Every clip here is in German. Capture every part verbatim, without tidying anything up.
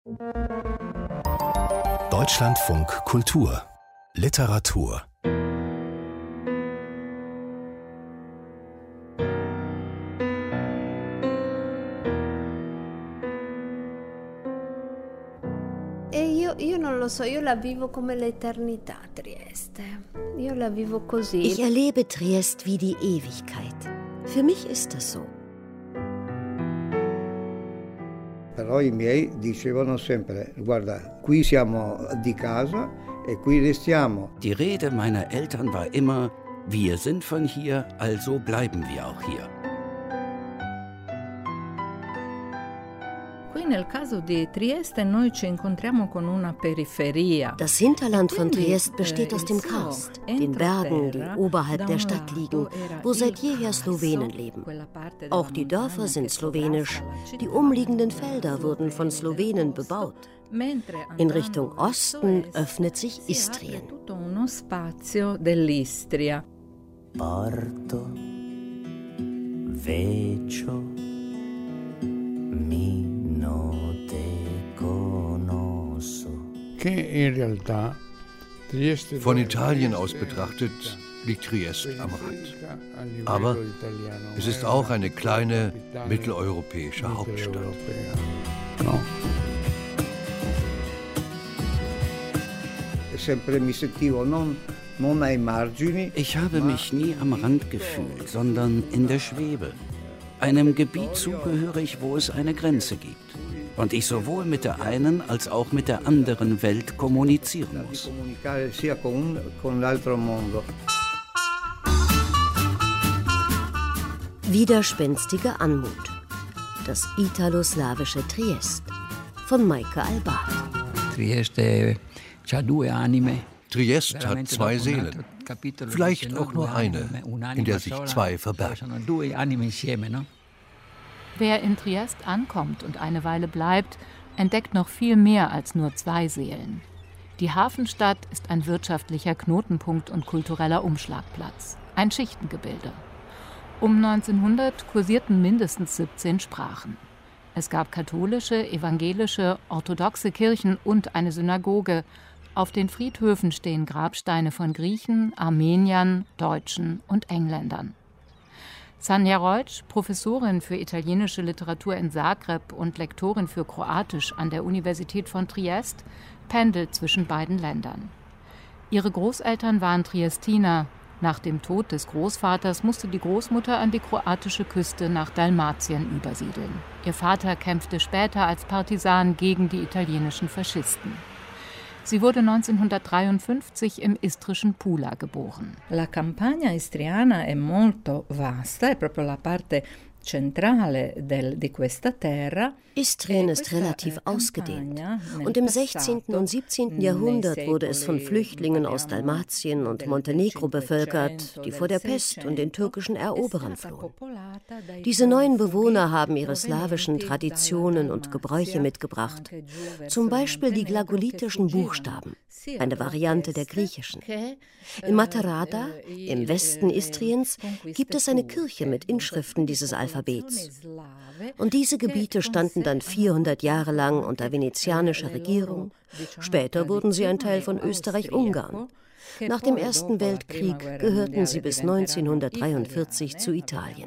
Deutschlandfunk Kultur Literatur. Io, io non lo so, io la vivo come l'eternità, Trieste. Io la vivo così. Ich erlebe Triest wie die Ewigkeit. Für mich ist das so. Però i miei dicevano sempre, guarda, qui siamo di casa e qui restiamo. Die Rede meiner Eltern war immer, wir sind von hier, also bleiben wir auch hier. Qui nel caso di Trieste noi ci incontriamo con una periferia. Das Hinterland von Triest besteht aus dem Karst, den Bergen, die oberhalb der Stadt liegen, wo seit jeher Slowenen leben. Auch die Dörfer sind slowenisch, die umliegenden Felder wurden von Slowenen bebaut. In Richtung Osten öffnet sich Istrien. Porto, Vecchio, mi non te conosco. Von Italien aus betrachtet liegt Triest am Rand. Aber es ist auch eine kleine mitteleuropäische Hauptstadt. Ich habe mich nie am Rand gefühlt, sondern in der Schwebe. Einem Gebiet zugehörig, wo es eine Grenze gibt. Und ich sowohl mit der einen als auch mit der anderen Welt kommunizieren muss. Widerspenstige Anmut. Das italo-slawische Triest von Maike Albart. Trieste ha due anime. Triest hat zwei Seelen, vielleicht auch nur eine, in der sich zwei verbergen. Wer in Triest ankommt und eine Weile bleibt, entdeckt noch viel mehr als nur zwei Seelen. Die Hafenstadt ist ein wirtschaftlicher Knotenpunkt und kultureller Umschlagplatz, ein Schichtengebilde. Um neunzehnhundert kursierten mindestens siebzehn Sprachen. Es gab katholische, evangelische, orthodoxe Kirchen und eine Synagoge. Auf den Friedhöfen stehen Grabsteine von Griechen, Armeniern, Deutschen und Engländern. Sanja Reusch, Professorin für italienische Literatur in Zagreb und Lektorin für Kroatisch an der Universität von Triest, pendelt zwischen beiden Ländern. Ihre Großeltern waren Triestiner. Nach dem Tod des Großvaters musste die Großmutter an die kroatische Küste nach Dalmatien übersiedeln. Ihr Vater kämpfte später als Partisan gegen die italienischen Faschisten. Sie wurde neunzehnhundertdreiundfünfzig im istrischen Pula geboren. La campagna istriana è molto vasta, è proprio la parte centrale del, di questa terra. Istrien ist relativ ausgedehnt und im sechzehnten und siebzehnten Jahrhundert wurde es von Flüchtlingen aus Dalmatien und Montenegro bevölkert, die vor der Pest und den türkischen Eroberern flohen. Diese neuen Bewohner haben ihre slawischen Traditionen und Gebräuche mitgebracht, zum Beispiel die glagolitischen Buchstaben, eine Variante der griechischen. In Matarada, im Westen Istriens, gibt es eine Kirche mit Inschriften dieses Alphabets. Und diese Gebiete standen dann vierhundert Jahre lang unter venezianischer Regierung. Später wurden sie ein Teil von Österreich-Ungarn. Nach dem Ersten Weltkrieg gehörten sie bis neunzehnhundertdreiundvierzig zu Italien.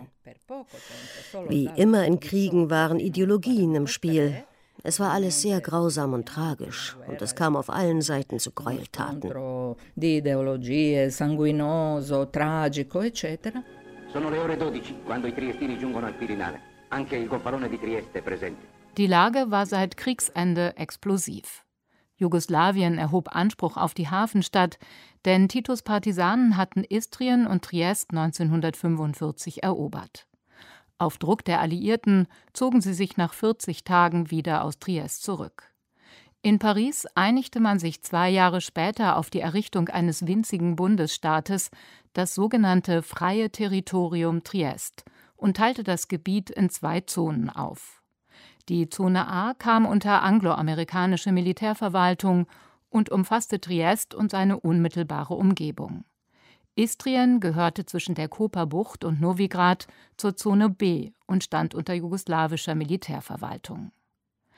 Wie immer in Kriegen waren Ideologien im Spiel. Es war alles sehr grausam und tragisch und es kam auf allen Seiten zu Gräueltaten. Die Ideologie, sanguinoso, tragico, eccetera. Sono le ore dodici, quando i triestini giungono al Quirinale. Anche il Gonfalone di Trieste è presente. Die Lage war seit Kriegsende explosiv. Jugoslawien erhob Anspruch auf die Hafenstadt, denn Titos Partisanen hatten Istrien und Triest neunzehnhundertfünfundvierzig erobert. Auf Druck der Alliierten zogen sie sich nach vierzig Tagen wieder aus Triest zurück. In Paris einigte man sich zwei Jahre später auf die Errichtung eines winzigen Bundesstaates, das sogenannte Freie Territorium Triest, und teilte das Gebiet in zwei Zonen auf. Die Zone A kam unter angloamerikanische Militärverwaltung und umfasste Triest und seine unmittelbare Umgebung. Istrien gehörte zwischen der Koperbucht und Novigrad zur Zone B und stand unter jugoslawischer Militärverwaltung.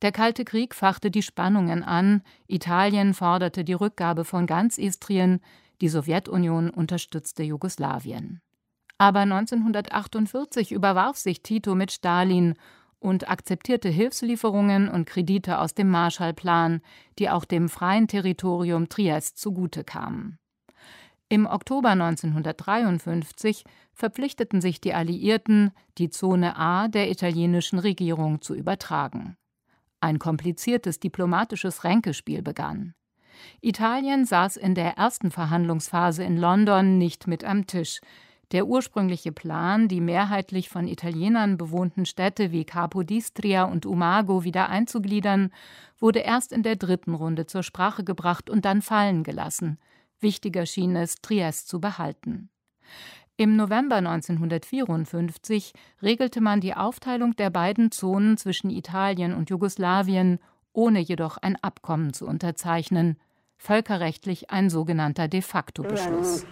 Der Kalte Krieg fachte die Spannungen an, Italien forderte die Rückgabe von ganz Istrien, die Sowjetunion unterstützte Jugoslawien. Aber neunzehnhundertachtundvierzig überwarf sich Tito mit Stalin und akzeptierte Hilfslieferungen und Kredite aus dem Marshallplan, die auch dem freien Territorium Triest zugute kamen. Im Oktober neunzehnhundertdreiundfünfzig verpflichteten sich die Alliierten, die Zone A der italienischen Regierung zu übertragen. Ein kompliziertes diplomatisches Ränkespiel begann. Italien saß in der ersten Verhandlungsphase in London nicht mit am Tisch. Der ursprüngliche Plan, die mehrheitlich von Italienern bewohnten Städte wie Capodistria und Umago wieder einzugliedern, wurde erst in der dritten Runde zur Sprache gebracht und dann fallen gelassen. Wichtiger schien es, Triest zu behalten. Im November neunzehnhundertvierundfünfzig regelte man die Aufteilung der beiden Zonen zwischen Italien und Jugoslawien, ohne jedoch ein Abkommen zu unterzeichnen. Völkerrechtlich ein sogenannter De-facto-Beschluss.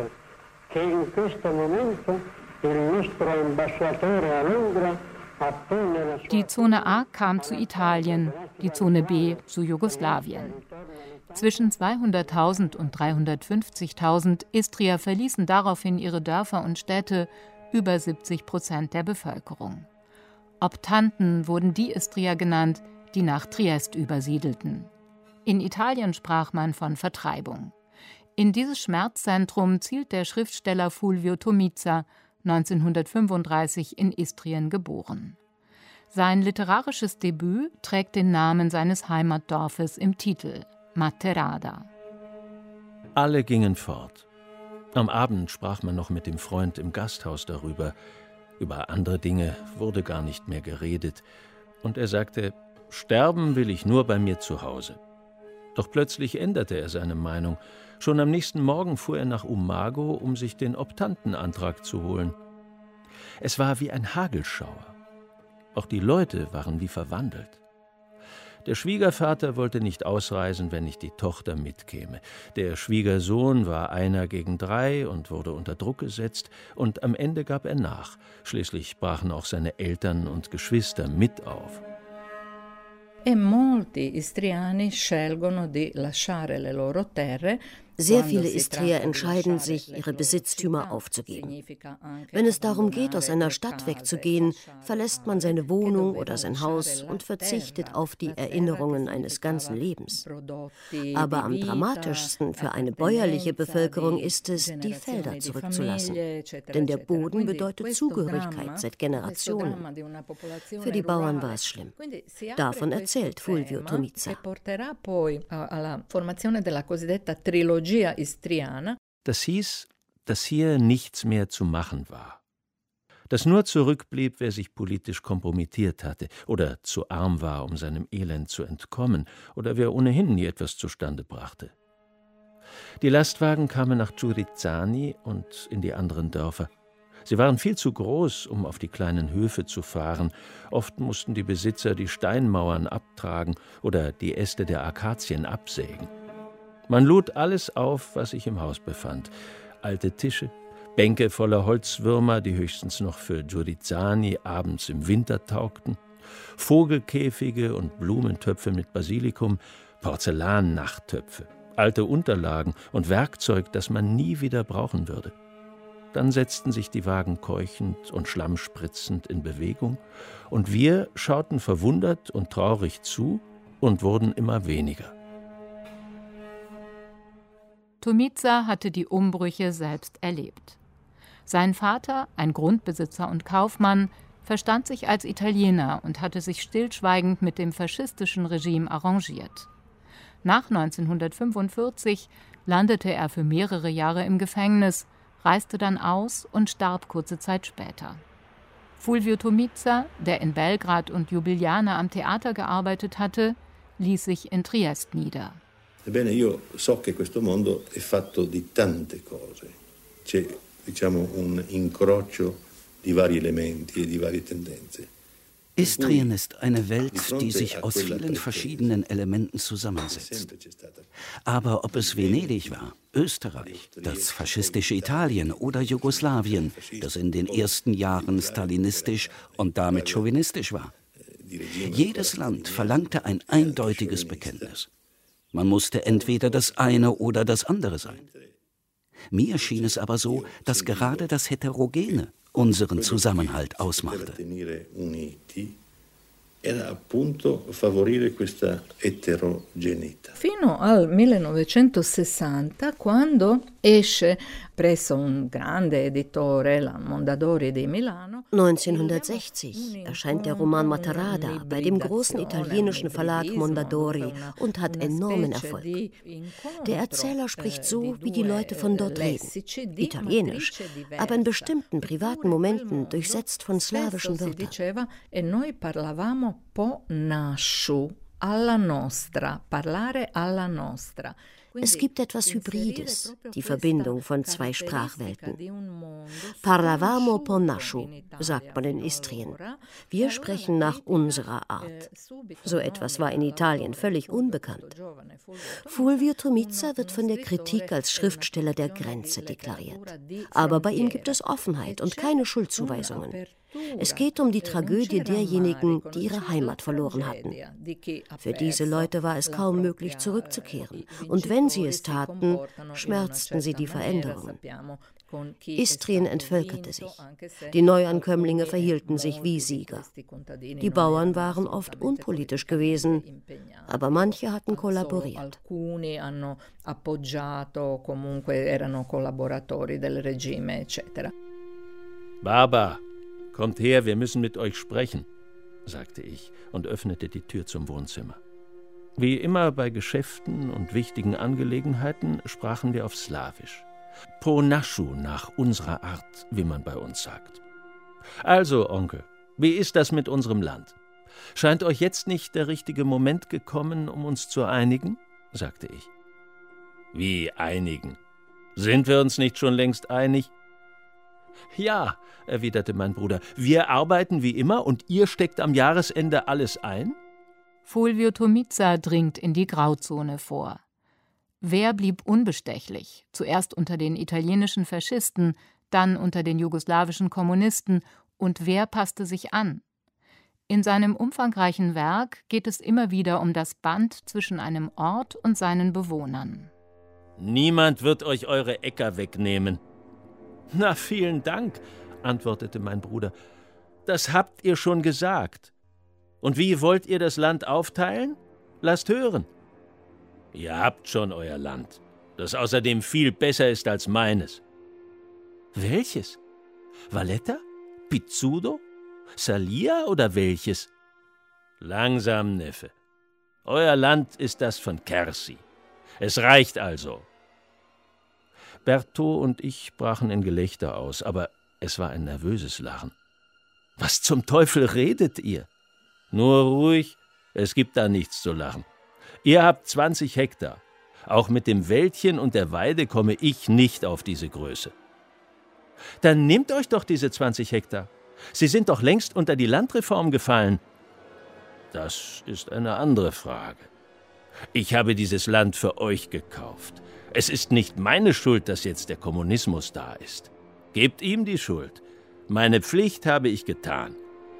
Die Zone A kam zu Italien, die Zone B zu Jugoslawien. Zwischen zweihunderttausend und dreihundertfünfzigtausend Istrier verließen daraufhin ihre Dörfer und Städte, über siebzig Prozent der Bevölkerung. Optanten wurden die Istrier genannt, die nach Triest übersiedelten. In Italien sprach man von Vertreibung. In dieses Schmerzzentrum zielt der Schriftsteller Fulvio Tomizza, neunzehnhundertfünfunddreißig in Istrien geboren. Sein literarisches Debüt trägt den Namen seines Heimatdorfes im Titel, Matterada. Alle gingen fort. Am Abend sprach man noch mit dem Freund im Gasthaus darüber. Über andere Dinge wurde gar nicht mehr geredet. Und er sagte, sterben will ich nur bei mir zu Hause. Doch plötzlich änderte er seine Meinung. Schon am nächsten Morgen fuhr er nach Umago, um sich den Optantenantrag zu holen. Es war wie ein Hagelschauer. Auch die Leute waren wie verwandelt. Der Schwiegervater wollte nicht ausreisen, wenn nicht die Tochter mitkäme. Der Schwiegersohn war einer gegen drei und wurde unter Druck gesetzt, und am Ende gab er nach. Schließlich brachen auch seine Eltern und Geschwister mit auf. E molti istriani scelgono di lasciare le loro terre. Sehr viele Istrier entscheiden sich, ihre Besitztümer aufzugeben. Wenn es darum geht, aus einer Stadt wegzugehen, verlässt man seine Wohnung oder sein Haus und verzichtet auf die Erinnerungen eines ganzen Lebens. Aber am dramatischsten für eine bäuerliche Bevölkerung ist es, die Felder zurückzulassen. Denn der Boden bedeutet Zugehörigkeit seit Generationen. Für die Bauern war es schlimm. Davon erzählt Fulvio Tomizza. Das hieß, dass hier nichts mehr zu machen war. Dass nur zurückblieb, wer sich politisch kompromittiert hatte oder zu arm war, um seinem Elend zu entkommen, oder wer ohnehin nie etwas zustande brachte. Die Lastwagen kamen nach Giurizzani und in die anderen Dörfer. Sie waren viel zu groß, um auf die kleinen Höfe zu fahren. Oft mussten die Besitzer die Steinmauern abtragen oder die Äste der Akazien absägen. Man lud alles auf, was sich im Haus befand. Alte Tische, Bänke voller Holzwürmer, die höchstens noch für Giurizzani abends im Winter taugten, Vogelkäfige und Blumentöpfe mit Basilikum, Porzellan-Nachttöpfe, alte Unterlagen und Werkzeug, das man nie wieder brauchen würde. Dann setzten sich die Wagen keuchend und schlammspritzend in Bewegung, und wir schauten verwundert und traurig zu und wurden immer weniger. Tomizza hatte die Umbrüche selbst erlebt. Sein Vater, ein Grundbesitzer und Kaufmann, verstand sich als Italiener und hatte sich stillschweigend mit dem faschistischen Regime arrangiert. Nach neunzehnhundertfünfundvierzig landete er für mehrere Jahre im Gefängnis, reiste dann aus und starb kurze Zeit später. Fulvio Tomizza, der in Belgrad und Ljubljana am Theater gearbeitet hatte, ließ sich in Triest nieder. Ebbene, io so che questo mondo è fatto di tante cose. C'è, diciamo, un incrocio di vari elementi e di varie tendenze. Istrien ist eine Welt, die sich aus vielen verschiedenen Elementen zusammensetzt. Aber ob es Venedig war, Österreich, das faschistische Italien oder Jugoslawien, das in den ersten Jahren stalinistisch und damit chauvinistisch war, Jedes Land verlangte ein eindeutiges Bekenntnis. Man musste entweder das eine oder das andere sein. Mir schien es aber so, dass gerade das Heterogene unseren Zusammenhalt ausmachte. Era appunto favorire questa eterogeneità. Fino al millenovecentosessanta, quando esce presso un grande editore, la Mondadori di Milano. neunzehnhundertsechzig erscheint der Roman Matarada bei dem großen italienischen Verlag Mondadori und hat enormen Erfolg. Der Erzähler spricht so, wie die Leute von dort reden, italienisch, aber in bestimmten privaten Momenten durchsetzt von slawischen Wörtern. Po nasciu alla nostra, parlare alla nostra. Es gibt etwas Hybrides, die Verbindung von zwei Sprachwelten. Parlavamo po nasciu, sagt man in Istrien. Wir sprechen nach unserer Art. So etwas war in Italien völlig unbekannt. Fulvio Tomizza wird von der Kritik als Schriftsteller der Grenze deklariert. Aber bei ihm gibt es Offenheit und keine Schuldzuweisungen. Es geht um die Tragödie derjenigen, die ihre Heimat verloren hatten. Für diese Leute war es kaum möglich, zurückzukehren. Und wenn sie es taten, schmerzten sie die Veränderungen. Istrien entvölkerte sich. Die Neuankömmlinge verhielten sich wie Sieger. Die Bauern waren oft unpolitisch gewesen, aber manche hatten kollaboriert. Baba, kommt her, wir müssen mit euch sprechen, sagte ich und öffnete die Tür zum Wohnzimmer. Wie immer bei Geschäften und wichtigen Angelegenheiten sprachen wir auf Slawisch. Po nasciu, nach unserer Art, wie man bei uns sagt. Also, Onkel, wie ist das mit unserem Land? Scheint euch jetzt nicht der richtige Moment gekommen, um uns zu einigen? Sagte ich. Wie einigen? Sind wir uns nicht schon längst einig? Ja, erwiderte mein Bruder, wir arbeiten wie immer und ihr steckt am Jahresende alles ein? Fulvio Tomizza dringt in die Grauzone vor. Wer blieb unbestechlich? Zuerst unter den italienischen Faschisten, dann unter den jugoslawischen Kommunisten, und wer passte sich an? In seinem umfangreichen Werk geht es immer wieder um das Band zwischen einem Ort und seinen Bewohnern. Niemand wird euch eure Äcker wegnehmen. Na, vielen Dank, antwortete mein Bruder. Das habt ihr schon gesagt. Und wie wollt ihr das Land aufteilen? Lasst hören. Ihr habt schon euer Land, das außerdem viel besser ist als meines. Welches? Valletta? Pizzudo? Salia oder welches? Langsam, Neffe. Euer Land ist das von Kersi. Es reicht also. Berthaud und ich brachen in Gelächter aus, aber es war ein nervöses Lachen. Was zum Teufel redet ihr? Nur ruhig, es gibt da nichts zu lachen. Ihr habt zwanzig Hektar. Auch mit dem Wäldchen und der Weide komme ich nicht auf diese Größe. Dann nehmt euch doch diese zwanzig Hektar. Sie sind doch längst unter die Landreform gefallen. Das ist eine andere Frage. Ich habe dieses Land für euch gekauft. Es ist nicht meine Schuld, dass jetzt der Kommunismus da ist. Gebt ihm die Schuld. Meine Pflicht habe ich getan.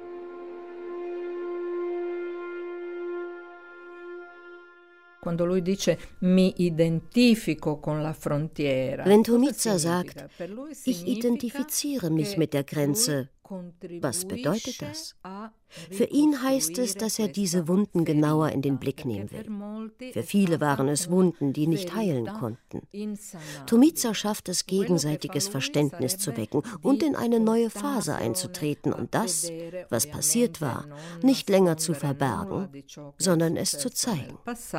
Wenn Tomizza sagt, ich identifiziere mich mit der Grenze, was bedeutet das? Für ihn heißt es, dass er diese Wunden genauer in den Blick nehmen will. Für viele waren es Wunden, die nicht heilen konnten. Tomizza schafft es, gegenseitiges Verständnis zu wecken und in eine neue Phase einzutreten und das, was passiert war, nicht länger zu verbergen, sondern es zu zeigen.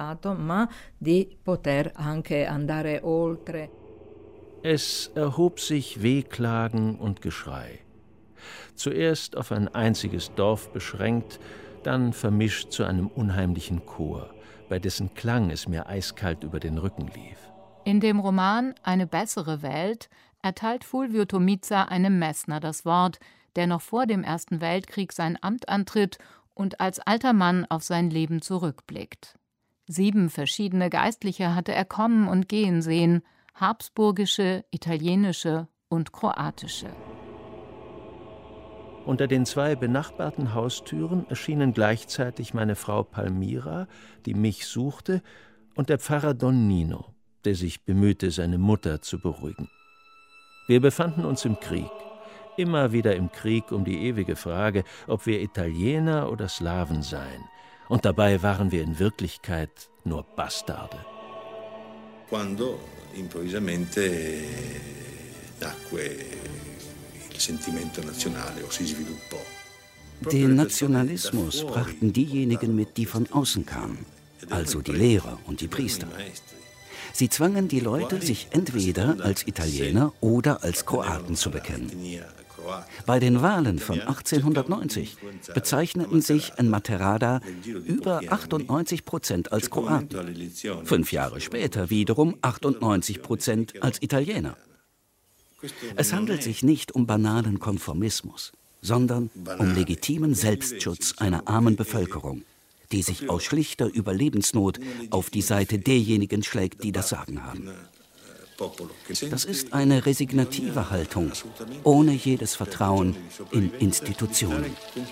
Es erhob sich Wehklagen und Geschrei. Zuerst auf ein einziges Dorf beschränkt, dann vermischt zu einem unheimlichen Chor, bei dessen Klang es mir eiskalt über den Rücken lief. In dem Roman »Eine bessere Welt« erteilt Fulvio Tomizza einem Messner das Wort, der noch vor dem Ersten Weltkrieg sein Amt antritt und als alter Mann auf sein Leben zurückblickt. Sieben verschiedene Geistliche hatte er kommen und gehen sehen, habsburgische, italienische und kroatische. Unter den zwei benachbarten Haustüren erschienen gleichzeitig meine Frau Palmira, die mich suchte, und der Pfarrer Don Nino, der sich bemühte, seine Mutter zu beruhigen. Wir befanden uns im Krieg, immer wieder im Krieg um die ewige Frage, ob wir Italiener oder Slawen seien. Und dabei waren wir in Wirklichkeit nur Bastarde. Quando improvvisamente nacque il sentimento nazionale o si sviluppò. Den Nationalismus brachten diejenigen mit, die von außen kamen, also die Lehrer und die Priester. Sie zwangen die Leute, sich entweder als Italiener oder als Kroaten zu bekennen. Bei den Wahlen von achtzehnhundertneunzig bezeichneten sich in Matterada über achtundneunzig Prozent als Kroaten. Fünf Jahre später wiederum achtundneunzig Prozent als Italiener. Es handelt sich nicht um banalen Konformismus, sondern um legitimen Selbstschutz einer armen Bevölkerung, die sich aus schlichter Überlebensnot auf die Seite derjenigen schlägt, die das Sagen haben. Das ist eine resignative Haltung, ohne jedes Vertrauen in Institutionen.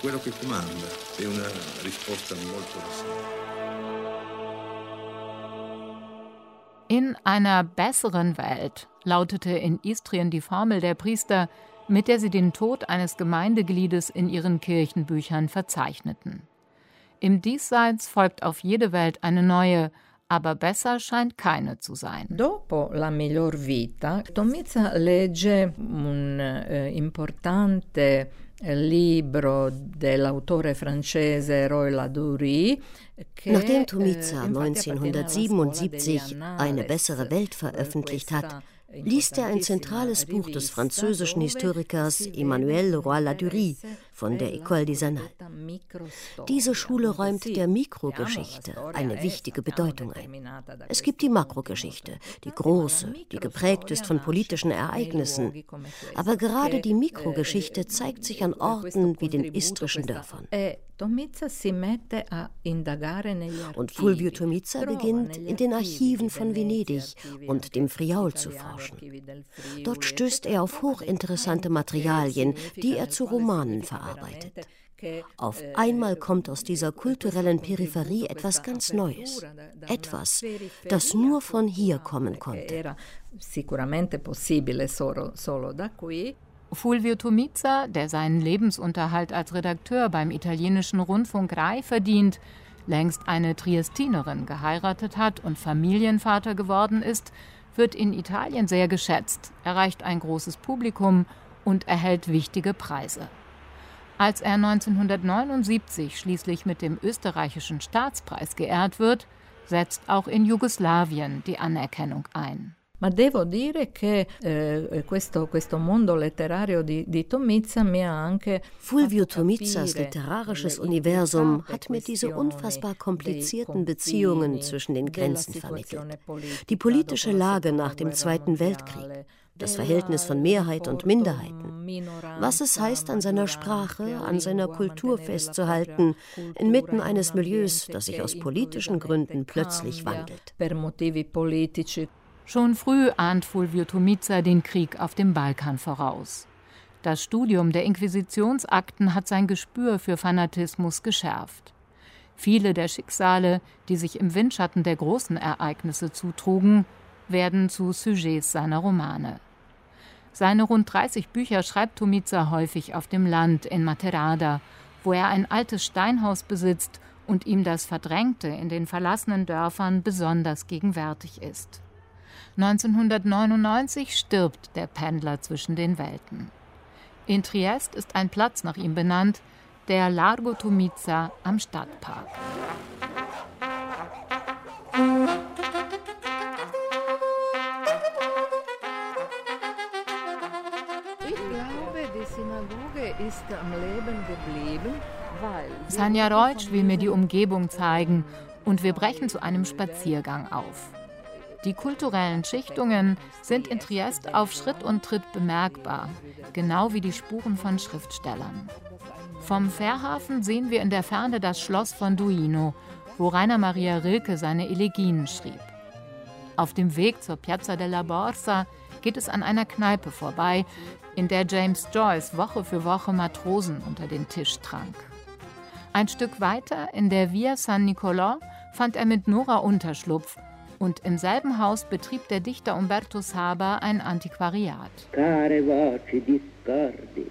In einer besseren Welt lautete in Istrien die Formel der Priester, mit der sie den Tod eines Gemeindegliedes in ihren Kirchenbüchern verzeichneten. Im Diesseits folgt auf jede Welt eine neue, aber besser scheint keine zu sein. Dopo la miglior vita, Tomica legge un eh, importante libro dell'autore francese Roy Ladurie. Nachdem Tomica neunzehnhundertsiebenundsiebzig Eine bessere Welt veröffentlicht hat, liest er ein zentrales Buch des französischen Historikers Emmanuel Roy Ladurie von der École des Annales. Diese Schule räumt der Mikrogeschichte eine wichtige Bedeutung ein. Es gibt die Makrogeschichte, die große, die geprägt ist von politischen Ereignissen. Aber gerade die Mikrogeschichte zeigt sich an Orten wie den istrischen Dörfern. Und Fulvio Tomica beginnt, in den Archiven von Venedig und dem Friaul zu forschen. Dort stößt er auf hochinteressante Materialien, die er zu Romanen verarbeitet. Auf einmal kommt aus dieser kulturellen Peripherie etwas ganz Neues. Etwas, das nur von hier kommen konnte. Fulvio Tomica, der seinen Lebensunterhalt als Redakteur beim italienischen Rundfunk Rai verdient, längst eine Triestinerin geheiratet hat und Familienvater geworden ist, wird in Italien sehr geschätzt, erreicht ein großes Publikum und erhält wichtige Preise. Als er neunzehnhundertneunundsiebzig schließlich mit dem österreichischen Staatspreis geehrt wird, setzt auch in Jugoslawien die Anerkennung ein. Ma devo dire che eh, questo, questo mondo letterario di, di Tomica mi ha anche Fulvio Tomicas literarisches Universum hat mir diese unfassbar komplizierten Beziehungen zwischen den Grenzen vermittelt. Die politische Lage nach dem Zweiten Weltkrieg, das Verhältnis von Mehrheit und Minderheiten, was es heißt, an seiner Sprache, an seiner Kultur festzuhalten, inmitten eines Milieus, das sich aus politischen Gründen plötzlich wandelt. Schon früh ahnt Fulvio Tomica den Krieg auf dem Balkan voraus. Das Studium der Inquisitionsakten hat sein Gespür für Fanatismus geschärft. Viele der Schicksale, die sich im Windschatten der großen Ereignisse zutrugen, werden zu Sujets seiner Romane. Seine rund dreißig Bücher schreibt Tomica häufig auf dem Land in Matterada, wo er ein altes Steinhaus besitzt und ihm das Verdrängte in den verlassenen Dörfern besonders gegenwärtig ist. neunzehnhundertneunundneunzig stirbt der Pendler zwischen den Welten. In Triest ist ein Platz nach ihm benannt, der Largo Tomica am Stadtpark. Sanja Reutsch will mir die Umgebung zeigen und wir brechen zu einem Spaziergang auf. Die kulturellen Schichtungen sind in Triest auf Schritt und Tritt bemerkbar, genau wie die Spuren von Schriftstellern. Vom Fährhafen sehen wir in der Ferne das Schloss von Duino, wo Rainer Maria Rilke seine Elegien schrieb. Auf dem Weg zur Piazza della Borsa geht es an einer Kneipe vorbei, in der James Joyce Woche für Woche Matrosen unter den Tisch trank. Ein Stück weiter, in der Via San Nicolò, fand er mit Nora Unterschlupf, und im selben Haus betrieb der Dichter Umberto Saba ein Antiquariat. Care voci discordi,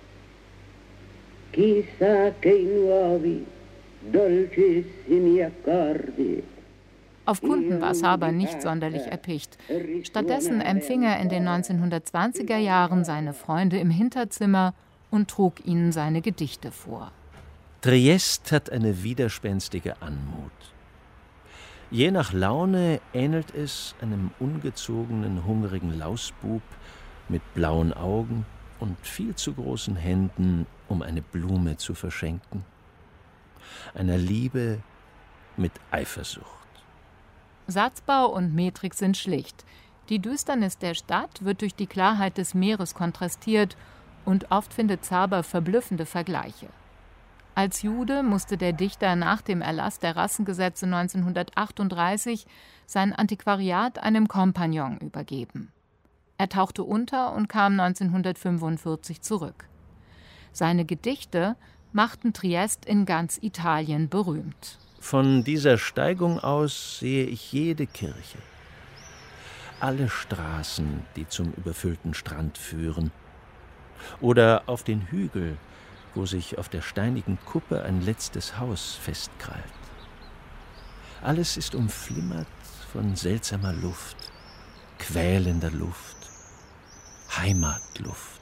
chissà che nuovi, dolcissimi accordi. Auf Kunden war Saba nicht sonderlich erpicht. Stattdessen empfing er in den neunzehnhundertzwanziger Jahren seine Freunde im Hinterzimmer und trug ihnen seine Gedichte vor. Triest hat eine widerspenstige Anmut. Je nach Laune ähnelt es einem ungezogenen, hungrigen Lausbub mit blauen Augen und viel zu großen Händen, um eine Blume zu verschenken. Einer Liebe mit Eifersucht. Satzbau und Metrik sind schlicht. Die Düsternis der Stadt wird durch die Klarheit des Meeres kontrastiert und oft findet Saba verblüffende Vergleiche. Als Jude musste der Dichter nach dem Erlass der Rassengesetze neunzehnhundertachtunddreißig sein Antiquariat einem Kompagnon übergeben. Er tauchte unter und kam neunzehnhundertfünfundvierzig zurück. Seine Gedichte machten Triest in ganz Italien berühmt. Von dieser Steigung aus sehe ich jede Kirche, alle Straßen, die zum überfüllten Strand führen, oder auf den Hügel, wo sich auf der steinigen Kuppe ein letztes Haus festkrallt. Alles ist umflimmert von seltsamer Luft, quälender Luft, Heimatluft.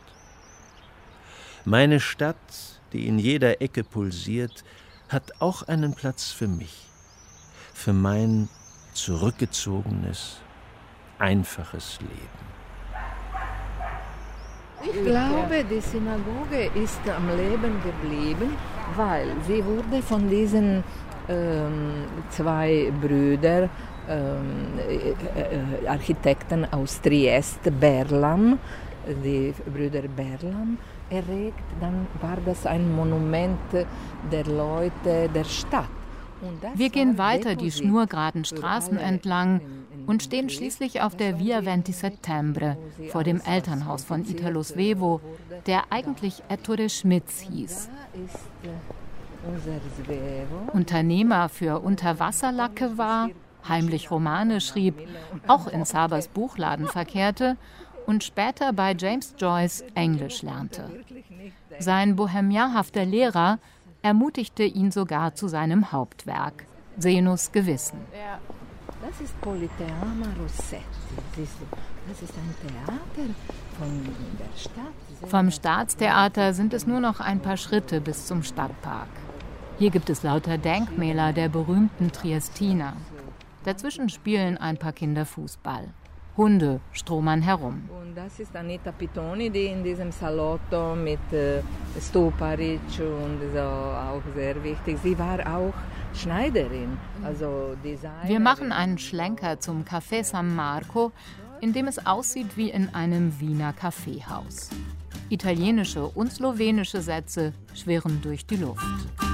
Meine Stadt, die in jeder Ecke pulsiert, hat auch einen Platz für mich, für mein zurückgezogenes, einfaches Leben. Ich glaube, die Synagoge ist am Leben geblieben, weil sie wurde von diesen ähm, zwei Brüdern, ähm, äh, Architekten aus Triest, Berlam, die Brüder Berlam, erregt. Dann war das ein Monument der Leute der Stadt. Wir gehen weiter die schnurgeraden Straßen entlang und stehen schließlich auf der Via venti Settembre vor dem Elternhaus von Italo Svevo, der eigentlich Ettore Schmitz hieß. Unternehmer für Unterwasserlacke war, heimlich Romane schrieb, auch in Sabas Buchladen verkehrte und später bei James Joyce Englisch lernte. Sein bohemianhafter Lehrer ermutigte ihn sogar zu seinem Hauptwerk, Zenus Gewissen. Das ist Politeama Rossetti. Das ist ein Theater von der Stadt. Vom Staatstheater sind es nur noch ein paar Schritte bis zum Stadtpark. Hier gibt es lauter Denkmäler der berühmten Triestiner. Dazwischen spielen ein paar Kinder Fußball. Hunde stromern herum. Und das ist Anita Pitoni, die in diesem Salotto mit äh, Stuparic und so auch sehr wichtig. Sie war auch Schneiderin, also Designerin. Wir machen einen Schlenker zum Café San Marco, in dem es aussieht wie in einem Wiener Kaffeehaus. Italienische und slowenische Sätze schwirren durch die Luft.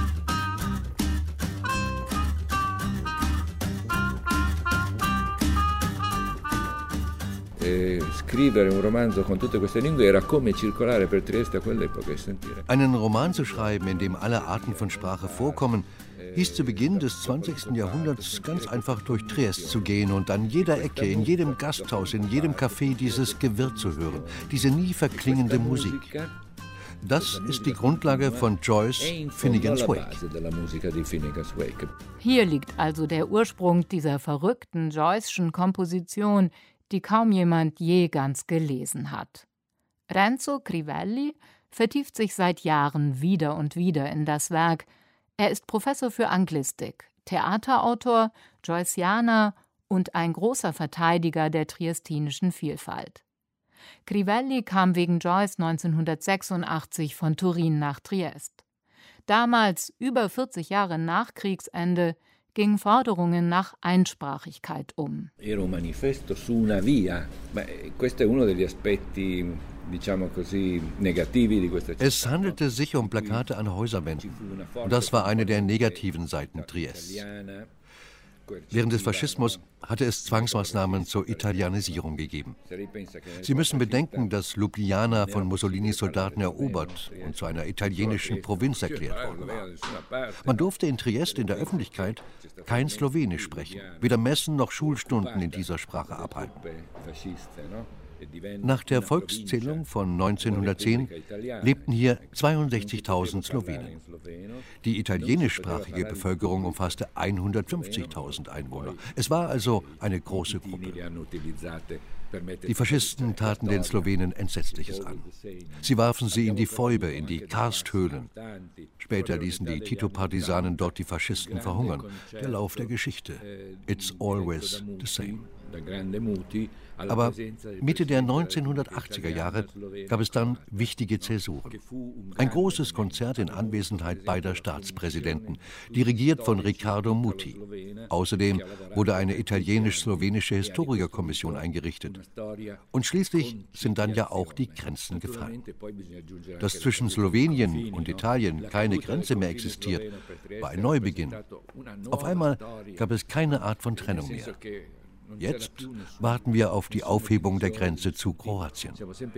Einen Roman zu schreiben, in dem alle Arten von Sprache vorkommen, hieß zu Beginn des zwanzigsten Jahrhunderts ganz einfach durch Triest zu gehen und an jeder Ecke, in jedem Gasthaus, in jedem Café dieses Gewirr zu hören, diese nie verklingende Musik. Das ist die Grundlage von Joyce' Finnegan's Wake. Hier liegt also der Ursprung dieser verrückten Joyce'schen Komposition, die kaum jemand je ganz gelesen hat. Renzo Crivelli vertieft sich seit Jahren wieder und wieder in das Werk. Er ist Professor für Anglistik, Theaterautor, Joycianer und ein großer Verteidiger der triestinischen Vielfalt. Crivelli kam wegen Joyce neunzehnhundertsechsundachtzig von Turin nach Triest. Damals, über vierzig Jahre nach Kriegsende, gingen Forderungen nach Einsprachigkeit um. Era un manifesto su una via, ma questo è uno degli aspetti, diciamo così, negativi di questa città. Es handelte sich um Plakate an Häuserwänden. Und das war eine der negativen Seiten Triests. Während des Faschismus hatte es Zwangsmaßnahmen zur Italianisierung gegeben. Sie müssen bedenken, dass Ljubljana von Mussolinis Soldaten erobert und zu einer italienischen Provinz erklärt worden war. Man durfte in Triest in der Öffentlichkeit kein Slowenisch sprechen, weder Messen noch Schulstunden in dieser Sprache abhalten. Nach der Volkszählung von neunzehnhundertzehn lebten hier zweiundsechzigtausend Slowenen. Die italienischsprachige Bevölkerung umfasste hundertfünfzigtausend Einwohner. Es war also eine große Gruppe. Die Faschisten taten den Slowenen Entsetzliches an. Sie warfen sie in die Fäuber, in die Karsthöhlen. Später ließen die Tito-Partisanen dort die Faschisten verhungern. Der Lauf der Geschichte. It's always the same. Aber Mitte der neunzehnhundertachtziger Jahre gab es dann wichtige Zäsuren. Ein großes Konzert in Anwesenheit beider Staatspräsidenten, dirigiert von Riccardo Muti. Außerdem wurde eine italienisch-slowenische Historikerkommission eingerichtet. Und schließlich sind dann ja auch die Grenzen gefallen. Dass zwischen Slowenien und Italien keine Grenze mehr existiert, war ein Neubeginn. Auf einmal gab es keine Art von Trennung mehr. Jetzt warten wir auf die Aufhebung der Grenze zu Kroatien.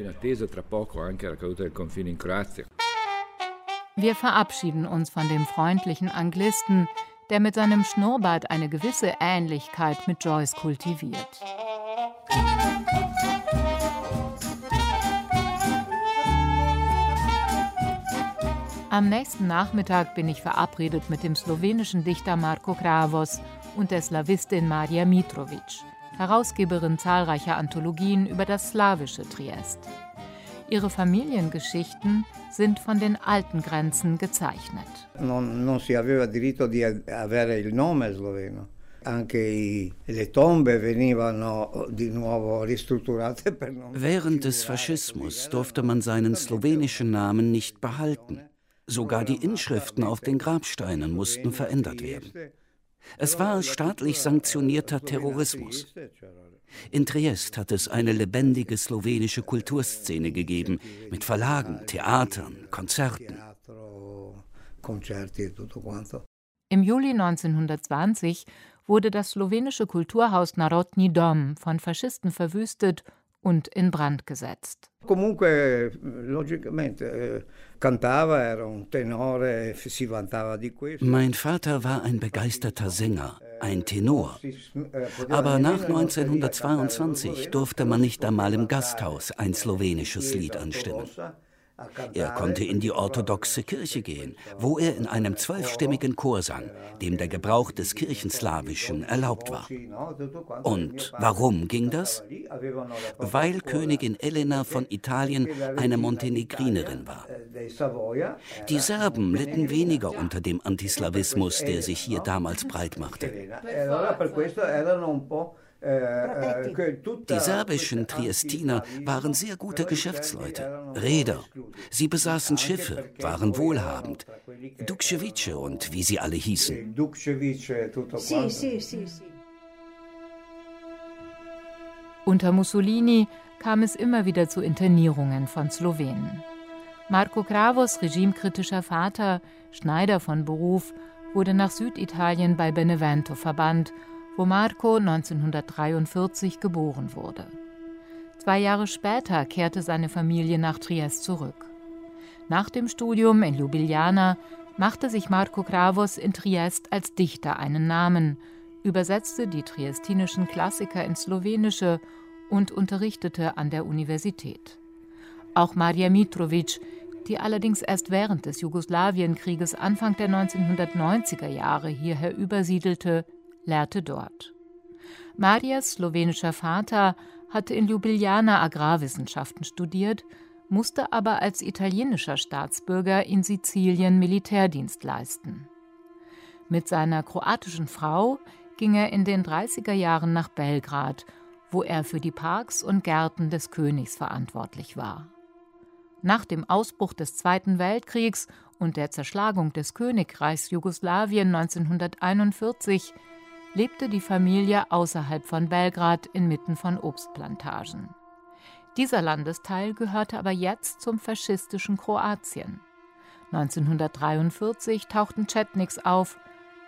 Wir verabschieden uns von dem freundlichen Anglisten, der mit seinem Schnurrbart eine gewisse Ähnlichkeit mit Joyce kultiviert. Am nächsten Nachmittag bin ich verabredet mit dem slowenischen Dichter Marko Kravos und der Slawistin Marija Mitrovic, Herausgeberin zahlreicher Anthologien über das slawische Triest. Ihre Familiengeschichten sind von den alten Grenzen gezeichnet. Non, non si aveva diritto di avere il nome sloveno. Anche le tombe venivano di nuovo ristrutturate per non... Während des Faschismus durfte man seinen slowenischen Namen nicht behalten. Sogar die Inschriften auf den Grabsteinen mussten verändert werden. Es war staatlich sanktionierter Terrorismus. In Triest hat es eine lebendige slowenische Kulturszene gegeben, mit Verlagen, Theatern, Konzerten. Im Juli neunzehnhundertzwanzig wurde das slowenische Kulturhaus Narodni Dom von Faschisten verwüstet und in Brand gesetzt. Comunque, logicamente, cantava, era un tenore, si vantava di questo. Mein Vater war ein begeisterter Sänger, ein Tenor. Aber nach neunzehnhundertzweiundzwanzig durfte man nicht einmal im Gasthaus ein slowenisches Lied anstimmen. Er konnte in die orthodoxe Kirche gehen, wo er in einem zwölfstimmigen Chor sang, dem der Gebrauch des Kirchenslawischen erlaubt war. Und warum ging das? Weil Königin Elena von Italien eine Montenegrinerin war. Die Serben litten weniger unter dem Antislawismus, der sich hier damals breit machte. Die serbischen Triestiner waren sehr gute Geschäftsleute, Reeder. Sie besaßen Schiffe, waren wohlhabend. Dukševiće und wie sie alle hießen. Unter Mussolini kam es immer wieder zu Internierungen von Slowenen. Marko Kravos, regimekritischer Vater, Schneider von Beruf, wurde nach Süditalien bei Benevento verbannt, wo Marko neunzehnhundertdreiundvierzig geboren wurde. Zwei Jahre später kehrte seine Familie nach Triest zurück. Nach dem Studium in Ljubljana machte sich Marko Kravos in Triest als Dichter einen Namen, übersetzte die triestinischen Klassiker ins Slowenische und unterrichtete an der Universität. Auch Marija Mitrovic, die allerdings erst während des Jugoslawienkrieges Anfang der neunzehnhundertneunziger Jahre hierher übersiedelte, lehrte dort. Marias slowenischer Vater hatte in Ljubljana Agrarwissenschaften studiert, musste aber als italienischer Staatsbürger in Sizilien Militärdienst leisten. Mit seiner kroatischen Frau ging er in den dreißiger Jahren nach Belgrad, wo er für die Parks und Gärten des Königs verantwortlich war. Nach dem Ausbruch des Zweiten Weltkriegs und der Zerschlagung des Königreichs Jugoslawien neunzehnhunderteinundvierzig lebte die Familie außerhalb von Belgrad inmitten von Obstplantagen. Dieser Landesteil gehörte aber jetzt zum faschistischen Kroatien. neunzehnhundertdreiundvierzig tauchten Chetniks auf,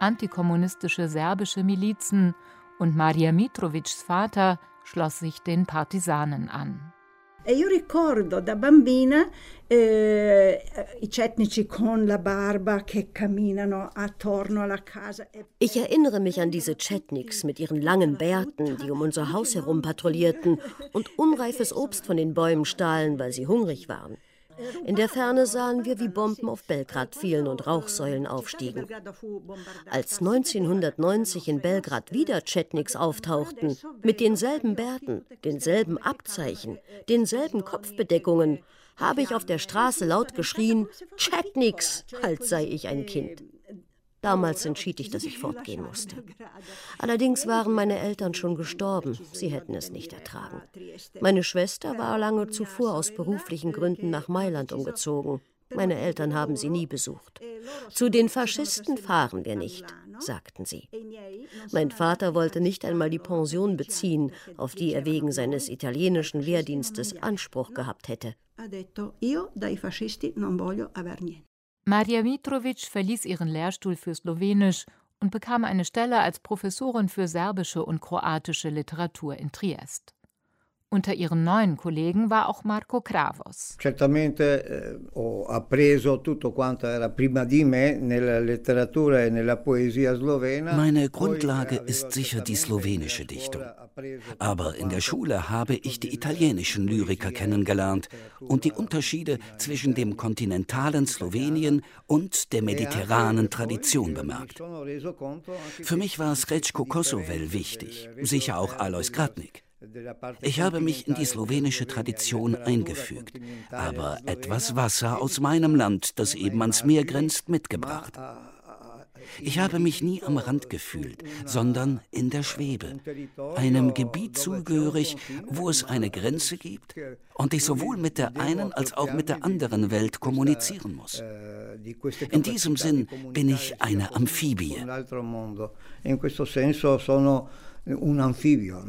antikommunistische serbische Milizen und Marija Mitrovićs Vater schloss sich den Partisanen an. E io ricordo da bambina eh, i cetnici con la barba che camminano attorno alla casa. Ich erinnere mich an diese Chetniks mit ihren langen Bärten, die um unser Haus herum patrouillierten und unreifes Obst von den Bäumen stahlen, weil sie hungrig waren. In der Ferne sahen wir, wie Bomben auf Belgrad fielen und Rauchsäulen aufstiegen. Als neunzehnhundertneunzig in Belgrad wieder Chetniks auftauchten, mit denselben Bärten, denselben Abzeichen, denselben Kopfbedeckungen, habe ich auf der Straße laut geschrien: Chetniks, als sei ich ein Kind. Damals entschied ich, dass ich fortgehen musste. Allerdings waren meine Eltern schon gestorben, sie hätten es nicht ertragen. Meine Schwester war lange zuvor aus beruflichen Gründen nach Mailand umgezogen. Meine Eltern haben sie nie besucht. Zu den Faschisten fahren wir nicht, sagten sie. Mein Vater wollte nicht einmal die Pension beziehen, auf die er wegen seines italienischen Wehrdienstes Anspruch gehabt hätte. Marija Mitrović verließ ihren Lehrstuhl für Slowenisch und bekam eine Stelle als Professorin für serbische und kroatische Literatur in Triest. Unter ihren neuen Kollegen war auch Marko Kravos. Certamente eh, ho appreso tutto quanto era prima di me nella letteratura e nella poesia slovena. Meine Grundlage ist sicher die slowenische Dichtung. Aber in der Schule habe ich die italienischen Lyriker kennengelernt und die Unterschiede zwischen dem kontinentalen Slowenien und der mediterranen Tradition bemerkt. Für mich war Srećko Kosovel wichtig, sicher auch Alois Kratnik. Ich habe mich in die slowenische Tradition eingefügt, aber etwas Wasser aus meinem Land, das eben ans Meer grenzt, mitgebracht. Ich habe mich nie am Rand gefühlt, sondern in der Schwebe, einem Gebiet zugehörig, wo es eine Grenze gibt und ich sowohl mit der einen als auch mit der anderen Welt kommunizieren muss. In diesem Sinn bin ich eine Amphibie. Un Amphibio.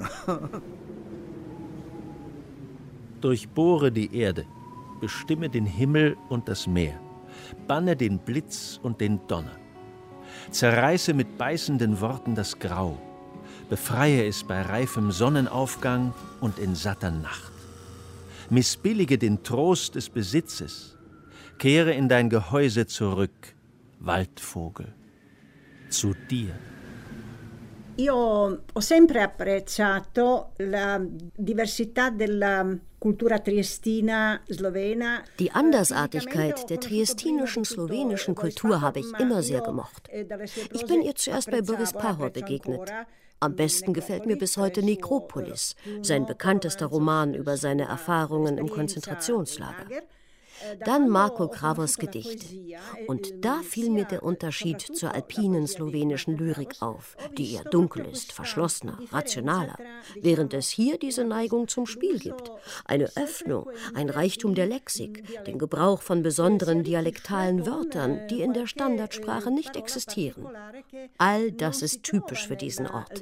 Durchbohre die Erde, bestimme den Himmel und das Meer, banne den Blitz und den Donner, zerreiße mit beißenden Worten das Grau, befreie es bei reifem Sonnenaufgang und in satter Nacht, missbillige den Trost des Besitzes, kehre in dein Gehäuse zurück, Waldvogel, zu dir. Io ho sempre apprezzato la diversità della cultura triestina slovena. Die Andersartigkeit der triestinischen slowenischen Kultur habe ich immer sehr gemocht. Ich bin ihr zuerst bei Boris Pahor begegnet. Am besten gefällt mir bis heute Nekropolis, sein bekanntester Roman über seine Erfahrungen im Konzentrationslager. Dann Marko Kravos Gedichte. Und da fiel mir der Unterschied zur alpinen slowenischen Lyrik auf, die eher dunkel ist, verschlossener, rationaler, während es hier diese Neigung zum Spiel gibt. Eine Öffnung, ein Reichtum der Lexik, den Gebrauch von besonderen dialektalen Wörtern, die in der Standardsprache nicht existieren. All das ist typisch für diesen Ort.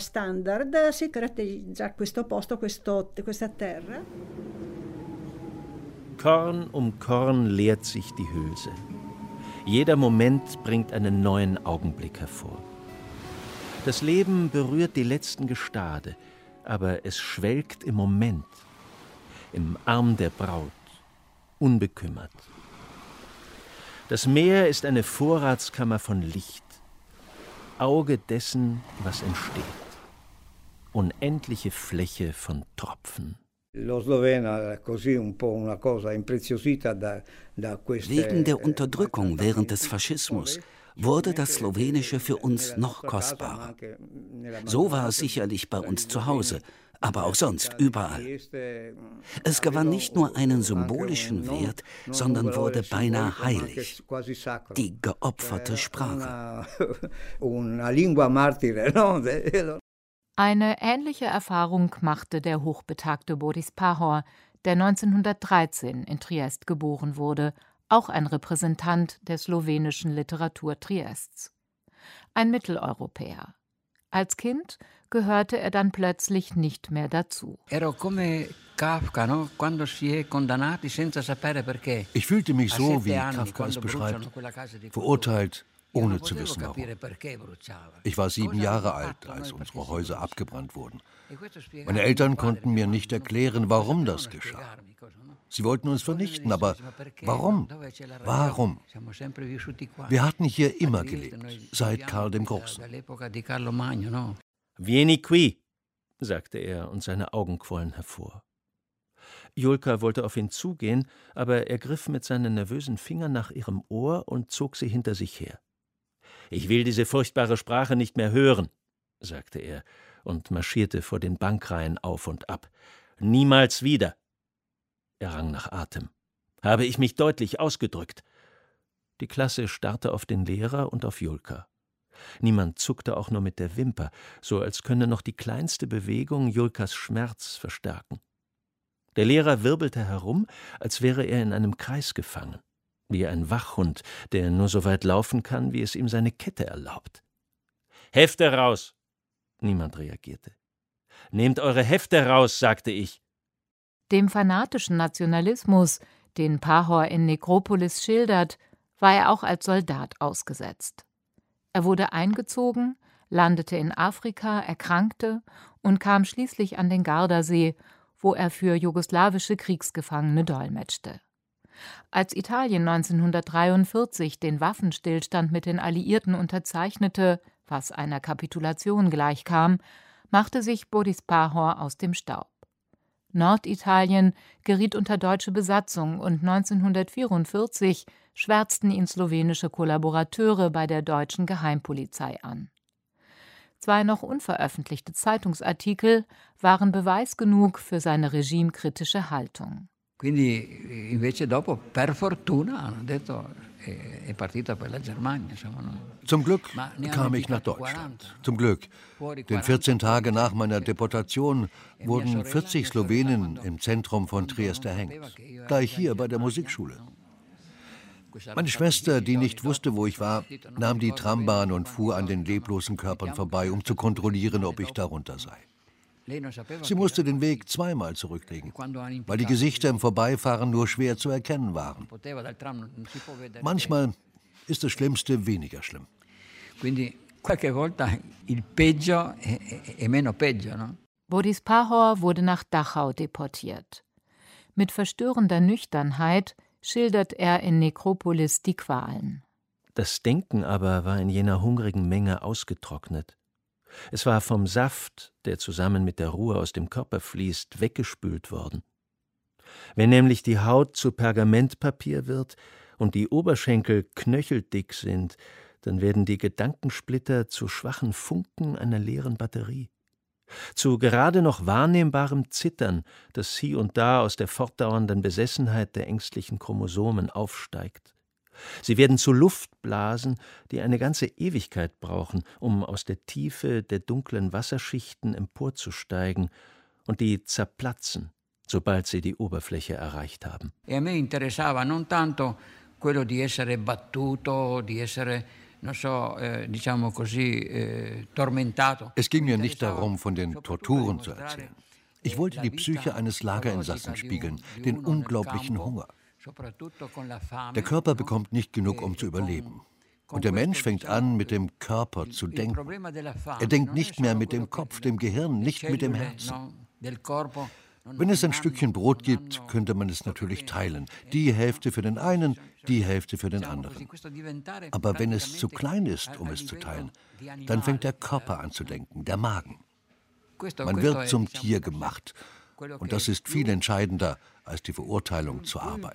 Korn um Korn leert sich die Hülse. Jeder Moment bringt einen neuen Augenblick hervor. Das Leben berührt die letzten Gestade, aber es schwelgt im Moment, im Arm der Braut, unbekümmert. Das Meer ist eine Vorratskammer von Licht, Auge dessen, was entsteht. Unendliche Fläche von Tropfen. Wegen der Unterdrückung während des Faschismus wurde das Slowenische für uns noch kostbarer. So war es sicherlich bei uns zu Hause, aber auch sonst überall. Es gewann nicht nur einen symbolischen Wert, sondern wurde beinahe heilig. Die geopferte Sprache. Eine ähnliche Erfahrung machte der hochbetagte Boris Pahor, der neunzehnhundertdreizehn in Triest geboren wurde, auch ein Repräsentant der slowenischen Literatur Triests. Ein Mitteleuropäer. Als Kind gehörte er dann plötzlich nicht mehr dazu. Ich fühlte mich so, wie Kafka es beschreibt, verurteilt, ohne zu wissen warum. Ich war sieben Jahre alt, als unsere Häuser abgebrannt wurden. Meine Eltern konnten mir nicht erklären, warum das geschah. Sie wollten uns vernichten, aber warum? Warum? Wir hatten hier immer gelebt, seit Karl dem Großen. Vieni qui, sagte er, und seine Augen quollen hervor. Julka wollte auf ihn zugehen, aber er griff mit seinen nervösen Fingern nach ihrem Ohr und zog sie hinter sich her. »Ich will diese furchtbare Sprache nicht mehr hören«, sagte er und marschierte vor den Bankreihen auf und ab. »Niemals wieder!« Er rang nach Atem. »Habe ich mich deutlich ausgedrückt?« Die Klasse starrte auf den Lehrer und auf Julka. Niemand zuckte auch nur mit der Wimper, so als könne noch die kleinste Bewegung Julkas Schmerz verstärken. Der Lehrer wirbelte herum, als wäre er in einem Kreis gefangen, wie ein Wachhund, der nur so weit laufen kann, wie es ihm seine Kette erlaubt. »Hefte raus!« Niemand reagierte. »Nehmt eure Hefte raus«, sagte ich. Dem fanatischen Nationalismus, den Pahor in Nekropolis schildert, war er auch als Soldat ausgesetzt. Er wurde eingezogen, landete in Afrika, erkrankte und kam schließlich an den Gardasee, wo er für jugoslawische Kriegsgefangene dolmetschte. Als Italien neunzehnhundertdreiundvierzig den Waffenstillstand mit den Alliierten unterzeichnete, was einer Kapitulation gleichkam, machte sich Boris Pahor aus dem Staub. Norditalien geriet unter deutsche Besatzung und neunzehnhundertvierundvierzig schwärzten ihn slowenische Kollaborateure bei der deutschen Geheimpolizei an. Zwei noch unveröffentlichte Zeitungsartikel waren Beweis genug für seine regimekritische Haltung. Quindi invece dopo per fortuna hanno detto è partito per la Germania. Zum Glück kam ich nach Deutschland. Zum Glück. Denn vierzehn Tage nach meiner Deportation wurden vierzig Slowenen im Zentrum von Triest erhängt. Gleich hier bei der Musikschule. Meine Schwester, die nicht wusste, wo ich war, nahm die Trambahn und fuhr an den leblosen Körpern vorbei, um zu kontrollieren, ob ich darunter sei. Sie musste den Weg zweimal zurücklegen, weil die Gesichter im Vorbeifahren nur schwer zu erkennen waren. Manchmal ist das Schlimmste weniger schlimm. Boris Pahor wurde nach Dachau deportiert. Mit verstörender Nüchternheit schildert er in Nekropolis die Qualen. Das Denken aber war in jener hungrigen Menge ausgetrocknet. Es war vom Saft, der zusammen mit der Ruhe aus dem Körper fließt, weggespült worden. Wenn nämlich die Haut zu Pergamentpapier wird und die Oberschenkel knöcheldick sind, dann werden die Gedankensplitter zu schwachen Funken einer leeren Batterie. Zu gerade noch wahrnehmbarem Zittern, das hie und da aus der fortdauernden Besessenheit der ängstlichen Chromosomen aufsteigt. Sie werden zu Luftblasen, die eine ganze Ewigkeit brauchen, um aus der Tiefe der dunklen Wasserschichten emporzusteigen, und die zerplatzen, sobald sie die Oberfläche erreicht haben. E a me interessava non tanto quello di essere battuto, di essere non so, eh, diciamo così, eh, tormentato. Es ging mir nicht darum, von den Torturen zu erzählen. Ich wollte die Psyche eines Lagerinsassen spiegeln, den unglaublichen Hunger. Der Körper bekommt nicht genug, um zu überleben. Und der Mensch fängt an, mit dem Körper zu denken. Er denkt nicht mehr mit dem Kopf, dem Gehirn, nicht mit dem Herzen. Wenn es ein Stückchen Brot gibt, könnte man es natürlich teilen. Die Hälfte für den einen, die Hälfte für den anderen. Aber wenn es zu klein ist, um es zu teilen, dann fängt der Körper an zu denken, der Magen. Man wird zum Tier gemacht. Und das ist viel entscheidender als die Verurteilung zur Arbeit.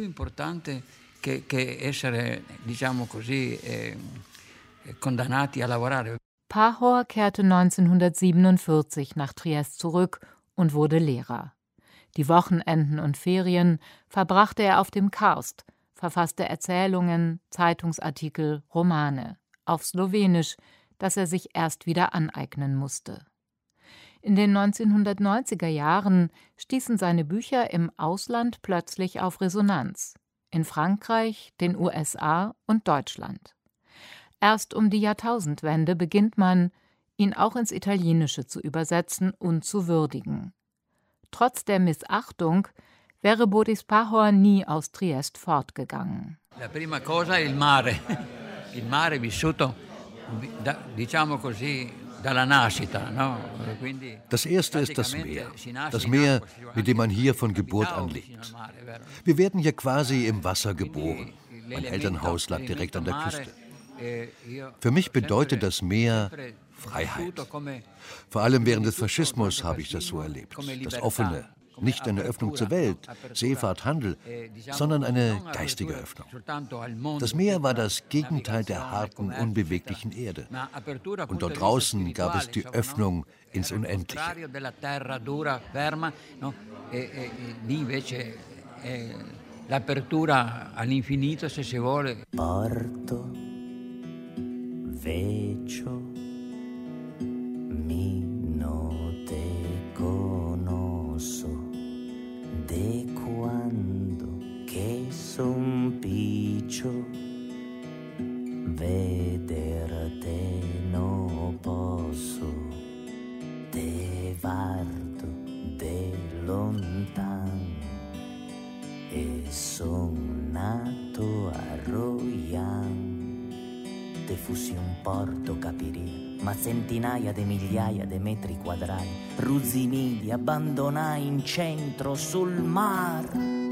Pahor kehrte neunzehnhundertsiebenundvierzig nach Triest zurück und wurde Lehrer. Die Wochenenden und Ferien verbrachte er auf dem Karst, verfasste Erzählungen, Zeitungsartikel, Romane, auf Slowenisch, das er sich erst wieder aneignen musste. In den neunzehnhundertneunziger Jahren stießen seine Bücher im Ausland plötzlich auf Resonanz. In Frankreich, den U S A und Deutschland. Erst um die Jahrtausendwende beginnt man, ihn auch ins Italienische zu übersetzen und zu würdigen. Trotz der Missachtung wäre Boris Pahor nie aus Triest fortgegangen. La prima cosa è il mare. il mare vissuto, diciamo così, dalla nascita, no? Quindi das erste ist das Meer. Das Meer, mit dem man hier von Geburt an lebt. Wir werden hier quasi im Wasser geboren. Mein Elternhaus lag direkt an der Küste. Für mich bedeutet das Meer Freiheit. Vor allem während des Faschismus habe ich das so erlebt. Das Offene, nicht eine Öffnung zur Welt, Seefahrt, Handel, sondern eine geistige Öffnung. Das Meer war das Gegenteil der harten, unbeweglichen Erde. Und dort draußen gab es die Öffnung ins Unendliche. Porto, veggio, mi no te conosco, de quando che son piccio, vederte no posso, te guardo de lontano e son nato a Royan. Te fossi un porto capiria, ma centinaia di migliaia di metri quadrati, ruzzinidi, abbandonai in centro sul mar.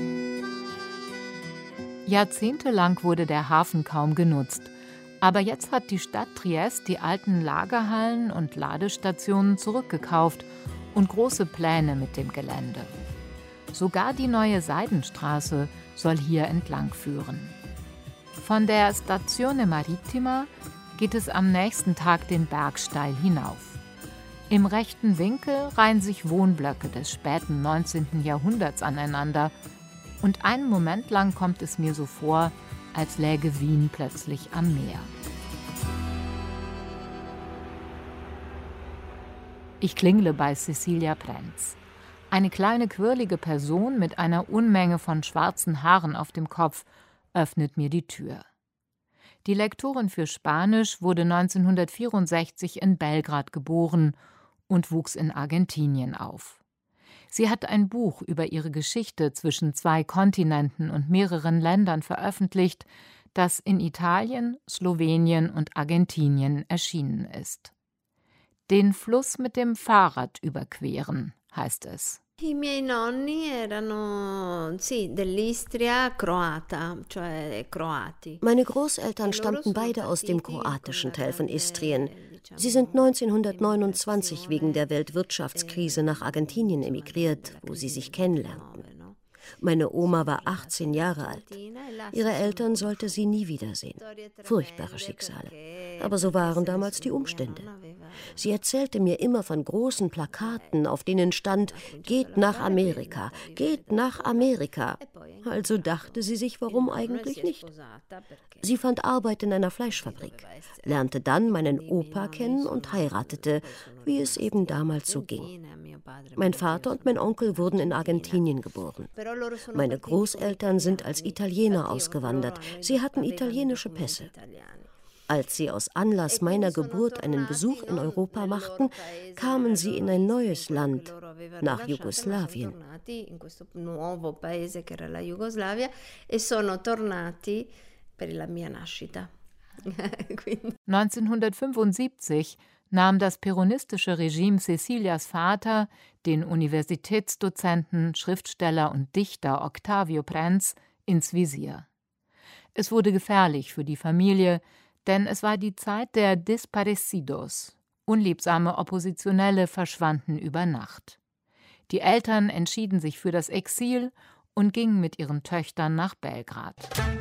Jahrzehntelang wurde der Hafen kaum genutzt. Aber jetzt hat die Stadt Triest die alten Lagerhallen und Ladestationen zurückgekauft und große Pläne mit dem Gelände. Sogar die neue Seidenstraße soll hier entlang führen. Von der Stazione Marittima geht es am nächsten Tag den Berg steil hinauf. Im rechten Winkel reihen sich Wohnblöcke des späten neunzehnten Jahrhunderts aneinander und einen Moment lang kommt es mir so vor, als läge Wien plötzlich am Meer. Ich klingle bei Cecilia Prenz. Eine kleine, quirlige Person mit einer Unmenge von schwarzen Haaren auf dem Kopf öffnet mir die Tür. Die Lektorin für Spanisch wurde neunzehnhundertvierundsechzig in Belgrad geboren und wuchs in Argentinien auf. Sie hat ein Buch über ihre Geschichte zwischen zwei Kontinenten und mehreren Ländern veröffentlicht, das in Italien, Slowenien und Argentinien erschienen ist. Den Fluss mit dem Fahrrad überqueren, heißt es. I miei nonni erano, sì, dell'Istria croata, cioè croati. Meine Großeltern stammten beide aus dem kroatischen Teil von Istrien. Sie sind neunzehnhundertneunundzwanzig wegen der Weltwirtschaftskrise nach Argentinien emigriert, wo sie sich kennenlernten. Meine Oma war achtzehn Jahre alt. Ihre Eltern sollte sie nie wiedersehen. Furchtbare Schicksale. Aber so waren damals die Umstände. Sie erzählte mir immer von großen Plakaten, auf denen stand, geht nach Amerika, geht nach Amerika. Also dachte sie sich, warum eigentlich nicht? Sie fand Arbeit in einer Fleischfabrik, lernte dann meinen Opa kennen und heiratete, wie es eben damals so ging. Mein Vater und mein Onkel wurden in Argentinien geboren. Meine Großeltern sind als Italiener ausgewandert. Sie hatten italienische Pässe. Als sie aus Anlass meiner Geburt einen Besuch in Europa machten, kamen sie in ein neues Land, nach Jugoslawien. neunzehnhundertfünfundsiebzig nahm das peronistische Regime Cecilias Vater, den Universitätsdozenten, Schriftsteller und Dichter Octavio Prenz, ins Visier. Es wurde gefährlich für die Familie, denn es war die Zeit der Desaparecidos. Unliebsame Oppositionelle verschwanden über Nacht. Die Eltern entschieden sich für das Exil und gingen mit ihren Töchtern nach Belgrad.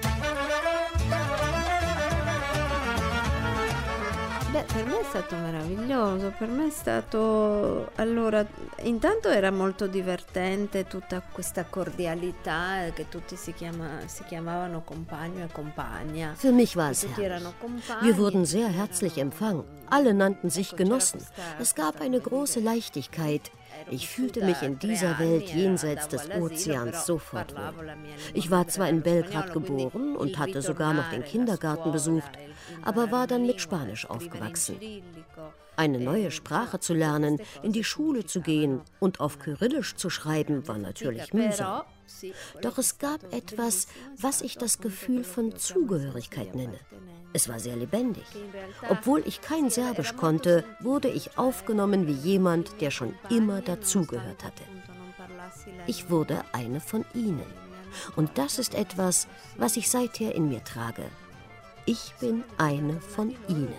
Beh, per me è stato meraviglioso, per me è stato, allora, intanto era molto divertente tutta questa cordialità, che tutti si, chiama, si chiamavano compagno e compagna. Für mich war es herrlich. Wir wurden sehr herzlich empfangen. Alle nannten sich Genossen. Es gab eine große Leichtigkeit. Ich fühlte mich in dieser Welt jenseits des Ozeans sofort wohl. Ich war zwar in Belgrad geboren und hatte sogar noch den Kindergarten besucht, aber war dann mit Spanisch aufgewachsen. Eine neue Sprache zu lernen, in die Schule zu gehen und auf Kyrillisch zu schreiben, war natürlich mühsam. Doch es gab etwas, was ich das Gefühl von Zugehörigkeit nenne. Es war sehr lebendig. Obwohl ich kein Serbisch konnte, wurde ich aufgenommen wie jemand, der schon immer dazugehört hatte. Ich wurde eine von ihnen. Und das ist etwas, was ich seither in mir trage. Ich bin eine von ihnen.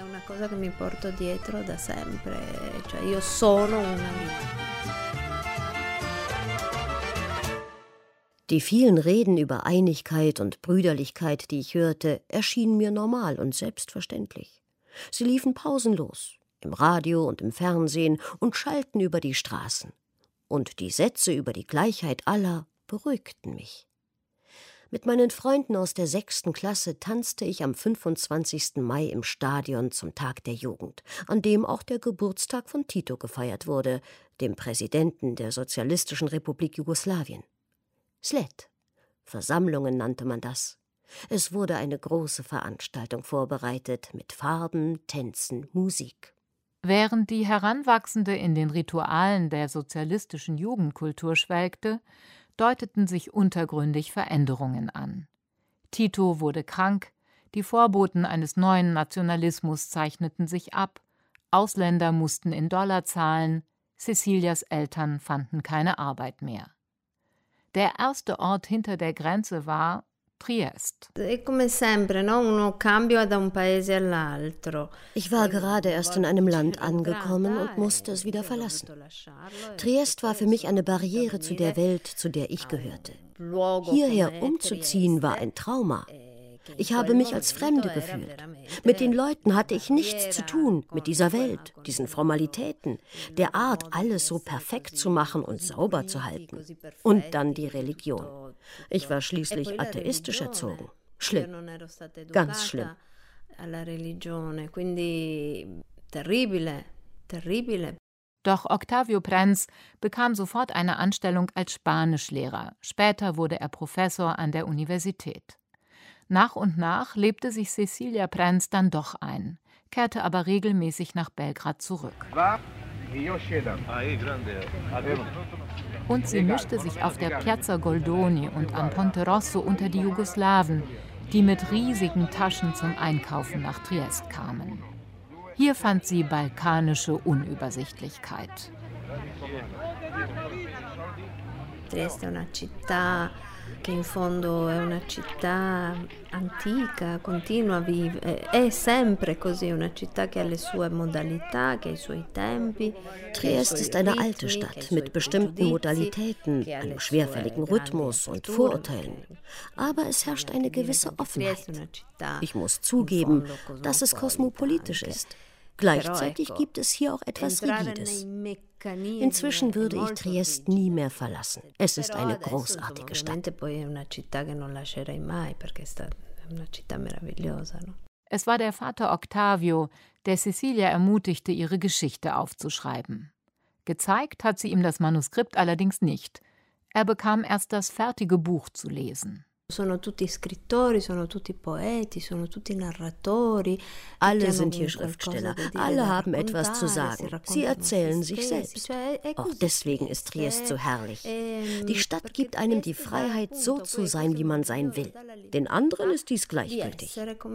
Die vielen Reden über Einigkeit und Brüderlichkeit, die ich hörte, erschienen mir normal und selbstverständlich. Sie liefen pausenlos, im Radio und im Fernsehen und schallten über die Straßen. Und die Sätze über die Gleichheit aller beruhigten mich. Mit meinen Freunden aus der sechsten Klasse tanzte ich am fünfundzwanzigsten Mai im Stadion zum Tag der Jugend, an dem auch der Geburtstag von Tito gefeiert wurde, dem Präsidenten der Sozialistischen Republik Jugoslawien. Slet, Versammlungen nannte man das. Es wurde eine große Veranstaltung vorbereitet mit Farben, Tänzen, Musik. Während die Heranwachsende in den Ritualen der sozialistischen Jugendkultur schwelgte, deuteten sich untergründig Veränderungen an. Tito wurde krank, die Vorboten eines neuen Nationalismus zeichneten sich ab, Ausländer mussten in Dollar zahlen, Cecilias Eltern fanden keine Arbeit mehr. Der erste Ort hinter der Grenze war Triest. Ich war gerade erst in einem Land angekommen und musste es wieder verlassen. Triest war für mich eine Barriere zu der Welt, zu der ich gehörte. Hierher umzuziehen war ein Trauma. Ich habe mich als Fremde gefühlt. Mit den Leuten hatte ich nichts zu tun, mit dieser Welt, diesen Formalitäten, der Art, alles so perfekt zu machen und sauber zu halten. Und dann die Religion. Ich war schließlich atheistisch erzogen. Schlimm, ganz schlimm. Doch Octavio Prenz bekam sofort eine Anstellung als Spanischlehrer. Später wurde er Professor an der Universität. Nach und nach lebte sich Cecilia Prenz dann doch ein, kehrte aber regelmäßig nach Belgrad zurück. Und sie mischte sich auf der Piazza Goldoni und am Ponte Rosso unter die Jugoslawen, die mit riesigen Taschen zum Einkaufen nach Triest kamen. Hier fand sie balkanische Unübersichtlichkeit. Trieste è una città che in fondo è una città antica, continua a vivere, è sempre così, una città che ha le sue modalità, che ha i suoi tempi. Triest ist eine alte Stadt mit bestimmten Modalitäten, einem schwerfälligen Rhythmus und Vorurteilen. Aber es herrscht eine gewisse Offenheit. Ich muss zugeben, dass es kosmopolitisch ist. Gleichzeitig gibt es hier auch etwas Rigides. Inzwischen würde ich Triest nie mehr verlassen. Es ist eine großartige Stadt. Es war der Vater Octavio, der Cecilia ermutigte, ihre Geschichte aufzuschreiben. Gezeigt hat sie ihm das Manuskript allerdings nicht. Er bekam erst das fertige Buch zu lesen. Alle sind hier Schriftsteller, alle haben etwas zu sagen. Sie erzählen sich selbst. Auch deswegen ist Triest so herrlich. Die Stadt gibt einem die Freiheit, so zu sein, wie man sein will. Den anderen ist dies gleichgültig.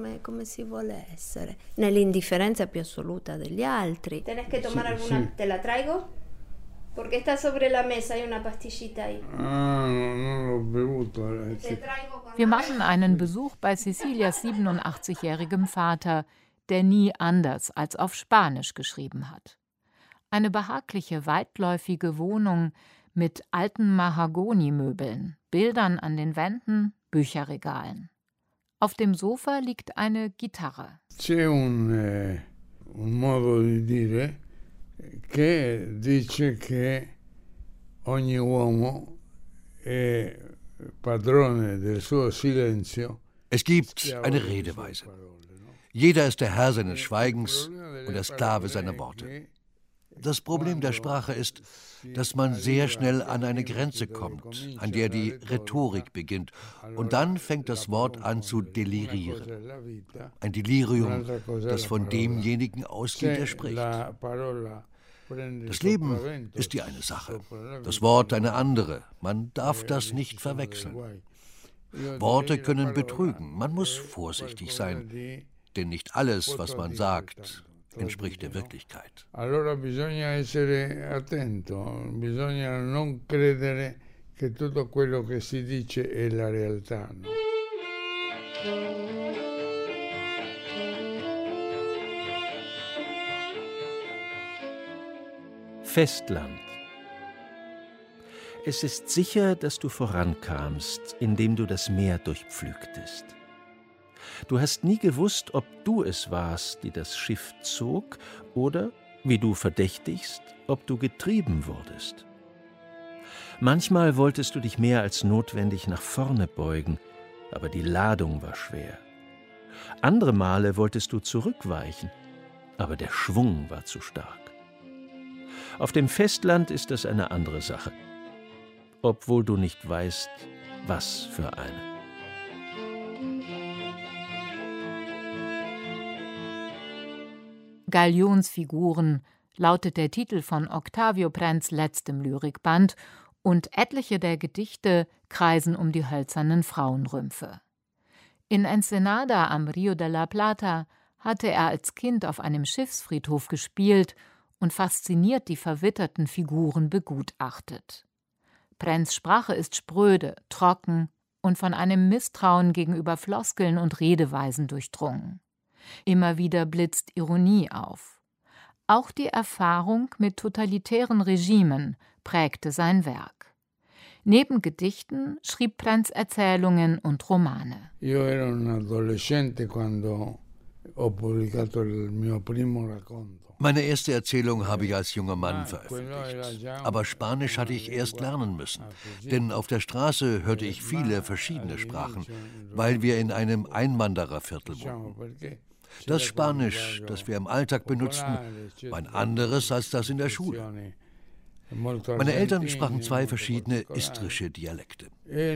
Porque está sobre la mesa, hay una pastillita ahí. Ah, no, no l'ho bevuto. Wir machen einen Besuch bei Cecilias siebenundachtzigjährigem Vater, der nie anders als auf Spanisch geschrieben hat. Eine behagliche, weitläufige Wohnung mit alten Mahagonimöbeln, Bildern an den Wänden, Bücherregalen. Auf dem Sofa liegt eine Gitarre. C'è un, eh, un modo di dire che dice che ogni uomo è padrone del suo silenzio. Es gibt eine Redeweise. Jeder ist der Herr seines Schweigens und der Sklave seiner Worte. Das Problem der Sprache ist, dass man sehr schnell an eine Grenze kommt, an der die Rhetorik beginnt. Und dann fängt das Wort an zu delirieren. Ein Delirium, das von demjenigen ausgeht, der spricht. Das Leben ist die eine Sache, das Wort eine andere. Man darf das nicht verwechseln. Worte können betrügen, man muss vorsichtig sein, denn nicht alles, was man sagt, entspricht der Wirklichkeit. Allora bisogna essere attento, bisogna non credere che tutto quello che si dice è la realtà. No? Festland. Es ist sicher, dass du vorankamst, indem du das Meer durchpflügtest. Du hast nie gewusst, ob du es warst, die das Schiff zog, oder, wie du verdächtigst, ob du getrieben wurdest. Manchmal wolltest du dich mehr als notwendig nach vorne beugen, aber die Ladung war schwer. Andere Male wolltest du zurückweichen, aber der Schwung war zu stark. Auf dem Festland ist das eine andere Sache, obwohl du nicht weißt, was für eine. Galionsfiguren lautet der Titel von Octavio Prenz' letztem Lyrikband, und etliche der Gedichte kreisen um die hölzernen Frauenrümpfe. In Ensenada am Rio de la Plata hatte er als Kind auf einem Schiffsfriedhof gespielt und fasziniert die verwitterten Figuren begutachtet. Prenz' Sprache ist spröde, trocken und von einem Misstrauen gegenüber Floskeln und Redeweisen durchdrungen. Immer wieder blitzt Ironie auf. Auch die Erfahrung mit totalitären Regimen prägte sein Werk. Neben Gedichten schrieb Prenz Erzählungen und Romane. Io ero un adolescente quando ho pubblicato il mio primo racconto. Meine erste Erzählung habe ich als junger Mann veröffentlicht. Aber Spanisch hatte ich erst lernen müssen, denn auf der Straße hörte ich viele verschiedene Sprachen, weil wir in einem Einwandererviertel wohnten. Das Spanisch, das wir im Alltag benutzten, war ein anderes als das in der Schule. Meine Eltern sprachen zwei verschiedene istrische Dialekte.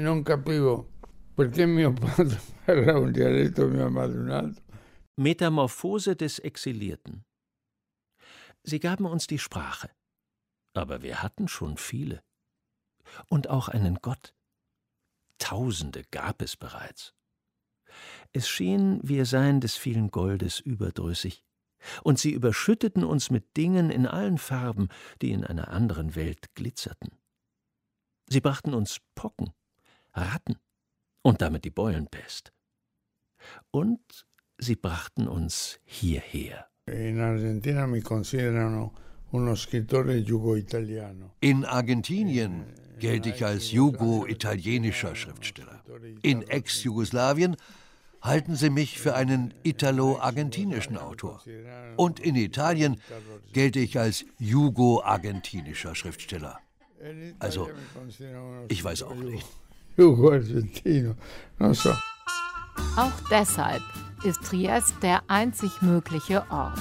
Metamorphose des Exilierten. Sie gaben uns die Sprache, aber wir hatten schon viele. Und auch einen Gott. Tausende gab es bereits. Es schien, wir seien des vielen Goldes überdrüssig, und sie überschütteten uns mit Dingen in allen Farben, die in einer anderen Welt glitzerten. Sie brachten uns Pocken, Ratten und damit die Beulenpest. Und sie brachten uns hierher. In Argentina mi considerano uno scrittore jugo-italiano. In Argentinien gelte ich als jugo-italienischer Schriftsteller. In Ex-Jugoslawien halten sie mich für einen italo-argentinischen Autor. Und in Italien gelte ich als jugo-argentinischer Schriftsteller. Also, ich weiß auch nicht. Jugo-argentino, non so. Auch deshalb ist Triest der einzig mögliche Ort.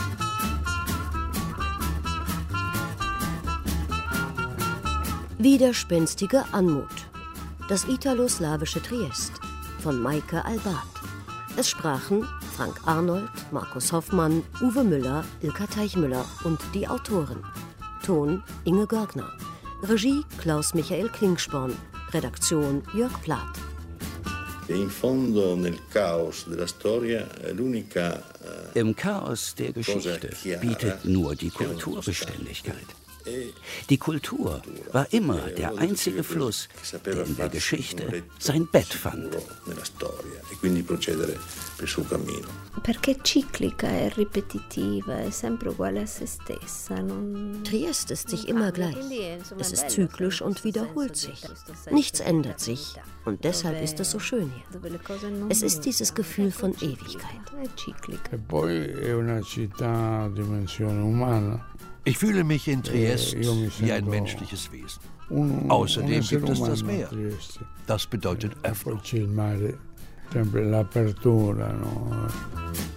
Widerspenstige Anmut. Das italo-slawische Triest von Maike Albart. Es sprachen Frank Arnold, Markus Hoffmann, Uwe Müller, Ilka Teichmüller und die Autoren. Ton Inge Görgner. Regie Klaus-Michael Klingsporn. Redaktion Jörg Plath. Im Chaos der Geschichte bietet nur die Kultur Beständigkeit. Die Kultur war immer der einzige Fluss, der in der Geschichte sein Bett fand. Perché ciclica e ripetitiva, è sempre uguale a se stessa. Non... Triest ist sich immer gleich. Es ist zyklisch und wiederholt sich. Nichts ändert sich und deshalb ist es so schön hier. Es ist dieses Gefühl von Ewigkeit. E poi è una città a dimensione umana. Ich fühle mich in Triest wie ein menschliches Wesen. Außerdem gibt es das Meer. Das bedeutet Öffnung. Sempre l'apertura, no?